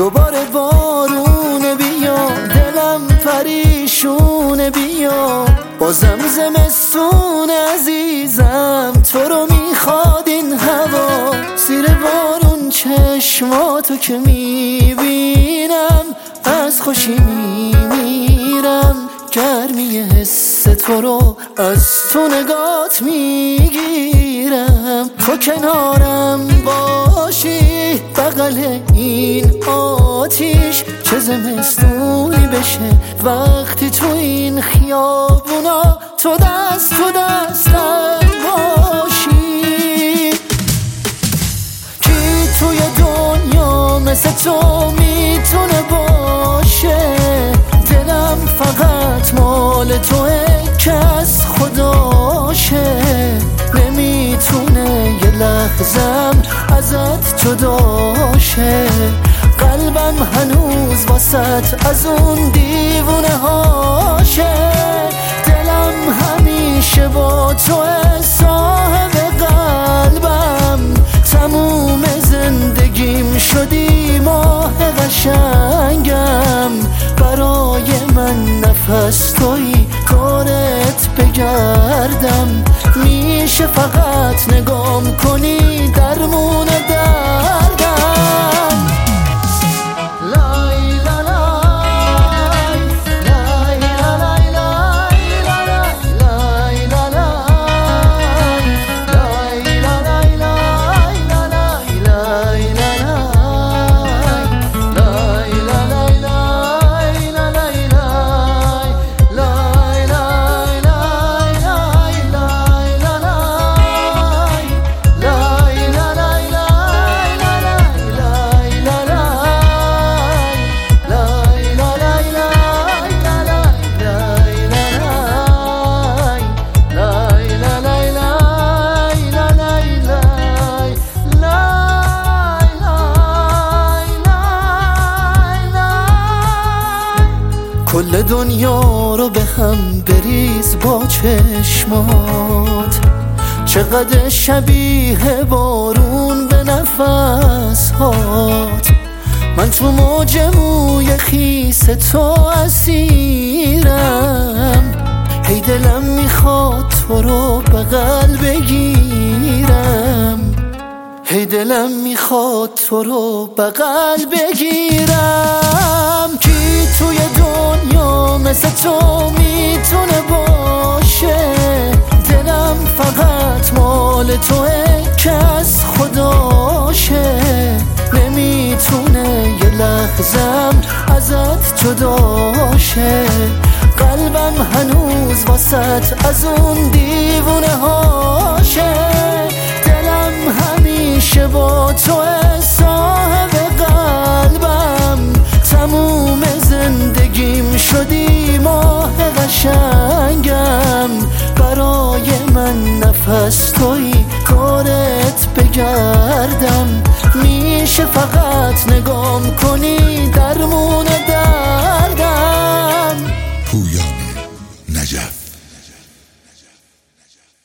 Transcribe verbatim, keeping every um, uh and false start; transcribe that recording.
دوباره بارون بیا، دلم پریشونه بیا، بازم زمستون عزیزم تو رو میخواد این هوا. زیر بارون چشماتو که میبینم از خوشی میمیرم، گرمی حس تو رو از تو نگات میگیرم. تو کنارم باشی بغل این آتیش، چه زمستونی بشه وقتی تو این خیابونا تو دست تو دستم باشی. کی توی دنیا مثل تو میتونه باشه؟ دلم فقط مال توه که از خداشه، نمیتونه یه لحظم ازت جداشه. قلبم هنوز واسط از اون دیوونه هاشه، دلم همیشه با توه صاحب قلبم. تموم زندگیم شدی ماه قشنگم، برای من نفس تویی دورت بگردم. میشه فقط نگام کنی درمون دردم. کل دنیا رو به هم بریز با چشمات، چقدر شبیه بارون به نفس هات. من تو موج موی خیس تو اسیرم، هی دلم میخواد تو رو بغل بگیرم، هی دلم میخواد تو رو بغل بگیرم. کی توی دنیا مثل تو میتونه باشه؟ دلم فقط مال توه که از خداشه، نمیتونه یه لحظم ازت جداشه. قلبم هنوز واسط از اون دیوونه هاشه، دلم همیشه با توه صاحب قلبم. تموم زندگیم شدی ماه قشنگم، برای من نفس تویی دورت بگردم. میشه فقط نگام کنی درمون